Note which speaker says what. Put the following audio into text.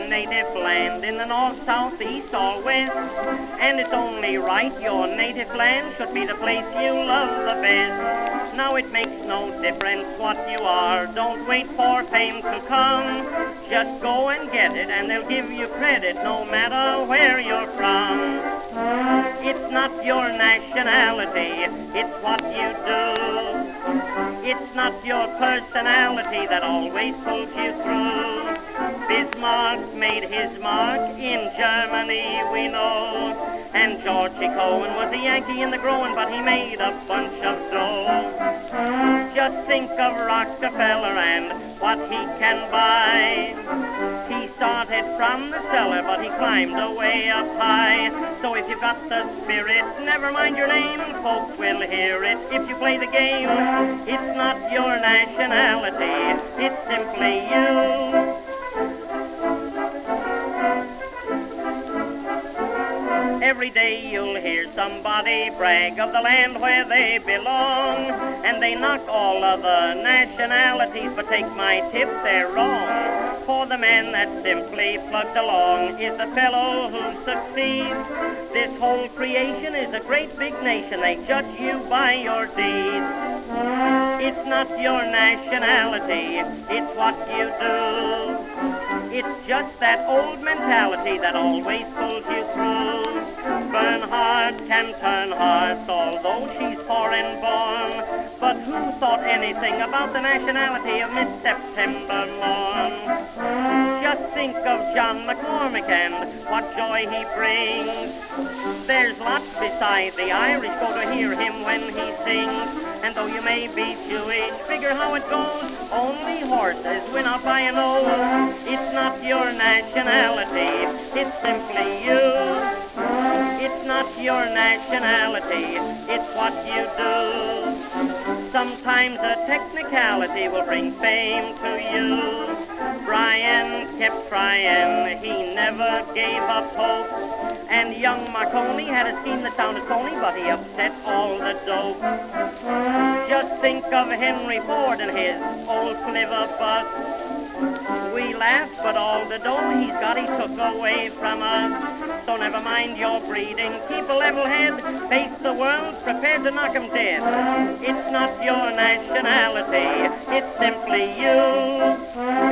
Speaker 1: native land in the north, south, east, or west. And it's only right your native land should be the place you love the best. Now it makes no difference what you are, don't wait for fame to come. Just go and get it and they'll give you credit no matter where you're from. It's not your nationality, it's what you do. It's not your personality that always pulls you through. Bismarck made his mark in Germany, we know. And Georgie Cohen was a Yankee in the growing, but he made a bunch of dough. Just think of Rockefeller and what he can buy. He started from the cellar, but he climbed way up high. So if you've got the spirit, never mind your name, folks will hear it if you play the game. It's not your nationality, it's simply you. Every day you'll hear somebody brag of the land where they belong, and they knock all other nationalities, but take my tip, they're wrong. For the man that simply plugged along is the fellow who succeeds. This whole creation is a great big nation, they judge you by your deeds. It's not your nationality, it's what you do. It's just that old mentality that always pulls you through. Bernhardt can turn hearts, although she's foreign born. But who thought anything about the nationality of Miss September Morn? Just think of John McCormick and what joy he brings. There's lots beside the Irish go to hear him when he sings. And though you may be Jewish, figure how it goes. Only horses win out by a nose. It's not your nationality, it's simply you. It's not your nationality, it's what you do. Sometimes a technicality will bring fame to you. Bryan kept trying, he never gave up hope. And young Marconi had a scheme that sounded phony, but he upset all the dope. Just think of Henry Ford and his old sliver bus. We laugh, but all the dough he's got he took away from us. So never mind your breeding, keep a level head, face the world, prepare to knock 'em dead. It's not your nationality, it's simply you.